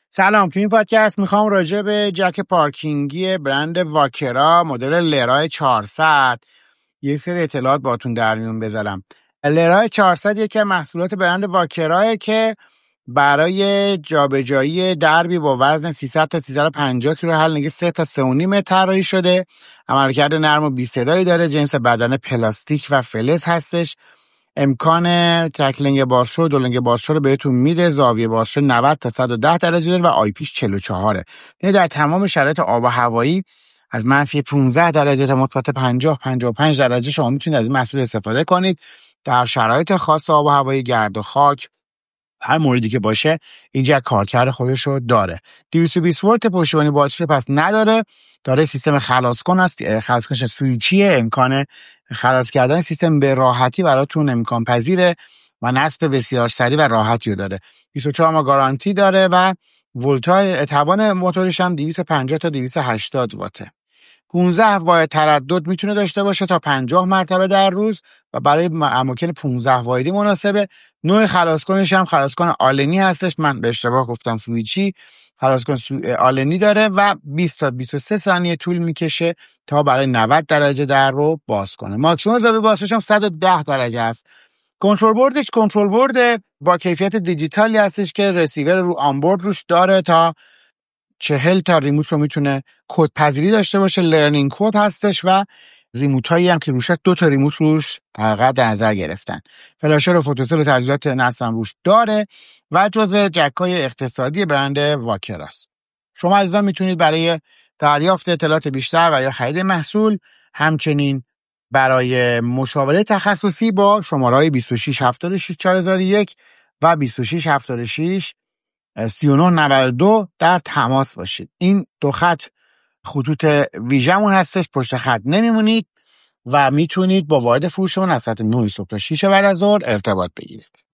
سلام. تو این پادکست میخوام راجع به جک پارکینگی برند واکرا مدل لرای 400 یک سری اطلاعات باتون در میون بذارم. لرای 400 یکی از محصولات برند واکراه که برای جابجایی دربی با وزن 300 تا 350 کیلو حل نگه 3 تا 3.5 متر طراحی شده. عملکرد نرم و بی صدایی داره. جنس بدن پلاستیک و فلز هستش. امکان تکلنگ بازشو و دولنگ بازشو رو بهتون میده. زاویه بازشو 90 تا 110 درجه داره و آی پیش 44. یعنی در تمام شرایط آب و هوایی از منفی 15 درجه تا مثبت 55 درجه شما میتونید از این محصول استفاده کنید. در شرایط خاص آب و هوایی، گرد و خاک، هر موردی که باشه اینجا کارکرد خودش رو داره. 220 ولت پشتیبانی باتری پس نداره. داره سیستم خلاص کن است. خلاص کنش سوئیچیه. امکان خلاص کردن سیستم به راحتی براتون امکان پذیره و نصب بسیار سریع و راحتی رو داره. 24 ماه گارانتی داره و ولتای توان موتورش هم 250 تا 280 واته. 15 وای تردد میتونه داشته باشه تا 50 مرتبه در روز و برای اماکن 15 وایدی مناسبه. نوع خلاص کنش هم خلاص کن آلنی هستش. من به اشتباه گفتم سوئیچی. خلاص کن آلنی داره و 20 تا 23 ثانیه طول میکشه تا برای 90 درجه در رو باز کنه. ماکسیمم زاویه بازش هم 110 درجه است. کنترل بورد با کیفیت دیجیتالی هستش که رسیور رو آنبورد روش داره تا 40 تا ریموت رو میتونه کد پذیری داشته باشه. لرنینگ کد هستش و ریموت هایی هم که روش 2 تا ریموت روش حقیقت در نظر گرفتن. فلاشر و فوتوسل و تجهیزات نصب هم روش داره و جزو جک‌های اقتصادی برند واکراست. شما عزیزان میتونید برای دریافت اطلاعات بیشتر و یا خرید محصول، همچنین برای مشاوره تخصصی با شماره‌های 26 76 4001 و 26 76 3992 در تماس باشید. این دو خط خطوط ویژمون هستش. پشت خط نمیمونید و میتونید با واحد فروشمون از ساعت 9 صبح تا 6 بعد از ظهر ارتباط بگیرید.